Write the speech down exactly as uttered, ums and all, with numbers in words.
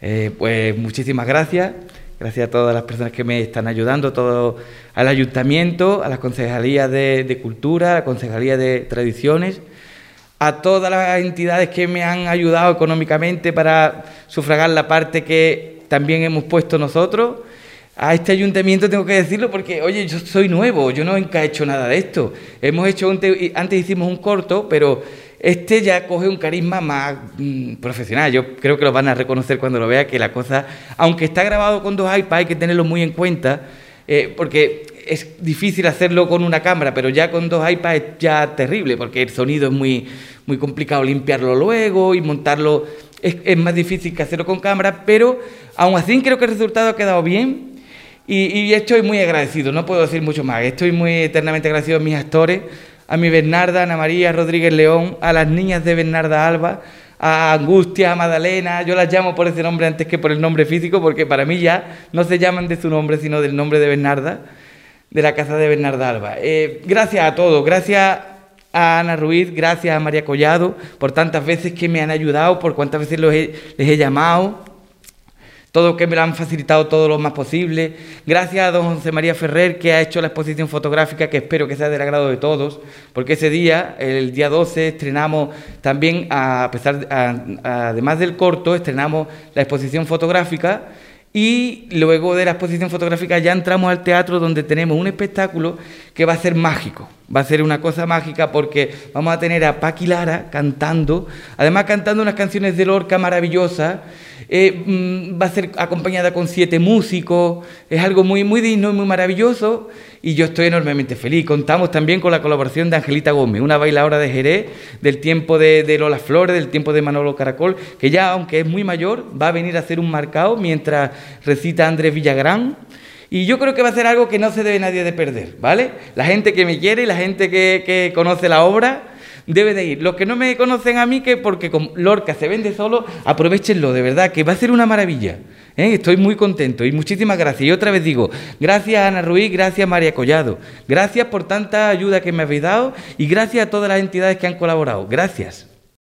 Eh, pues muchísimas gracias. Gracias a todas las personas que me están ayudando, todo al Ayuntamiento, a las Concejalías de, de Cultura, a la Concejalía de Tradiciones, a todas las entidades que me han ayudado económicamente para sufragar la parte que también hemos puesto nosotros. A este ayuntamiento tengo que decirlo porque, oye, yo soy nuevo, yo no he hecho nada de esto. Hemos hecho un antes hicimos un corto, pero este ya coge un carisma más mmm, profesional. Yo creo que lo van a reconocer cuando lo vea, que la cosa, aunque está grabado con dos iPads, hay que tenerlo muy en cuenta, eh, porque es difícil hacerlo con una cámara, pero ya con dos iPads es ya terrible, porque el sonido es muy, muy complicado limpiarlo luego y montarlo. Es, es más difícil que hacerlo con cámara, pero aún así creo que el resultado ha quedado bien. Y, y estoy muy agradecido, no puedo decir mucho más. Estoy muy eternamente agradecido a mis actores, a mi Bernarda, Ana María Rodríguez León, a las niñas de Bernarda Alba, a Angustia, a Madalena. Yo las llamo por ese nombre antes que por el nombre físico, porque para mí ya no se llaman de su nombre, sino del nombre de Bernarda, de la casa de Bernarda Alba. Eh, gracias a todos, gracias a Ana Ruiz, gracias a María Collado, por tantas veces que me han ayudado, por cuántas veces los he, les he llamado. Todo que me lo han facilitado todo lo más posible. Gracias a don José María Ferrer, que ha hecho la exposición fotográfica, que espero que sea del agrado de todos, porque ese día, el día doce, estrenamos también, a pesar, a, a, además del corto, estrenamos la exposición fotográfica, y luego de la exposición fotográfica ya entramos al teatro, donde tenemos un espectáculo que va a ser mágico. Va a ser una cosa mágica porque vamos a tener a Paqui Lara cantando, además cantando unas canciones de Lorca maravillosas. Eh, mmm, va a ser acompañada con siete músicos, es algo muy, muy digno y muy maravilloso, y yo estoy enormemente feliz. Contamos también con la colaboración de Angelita Gómez, una bailadora de Jerez, del tiempo de, de Lola Flores, del tiempo de Manolo Caracol, que ya, aunque es muy mayor, va a venir a hacer un marcao mientras recita Andrés Villagrán. Y yo creo que va a ser algo que no se debe nadie de perder, ¿vale? La gente que me quiere y la gente que, que conoce la obra debe de ir. Los que no me conocen a mí, que porque con Lorca se vende solo, aprovéchenlo, de verdad, que va a ser una maravilla. ¿eh? Estoy muy contento y muchísimas gracias. Y otra vez digo, gracias a Ana Ruiz, gracias a María Collado, gracias por tanta ayuda que me habéis dado y gracias a todas las entidades que han colaborado. Gracias.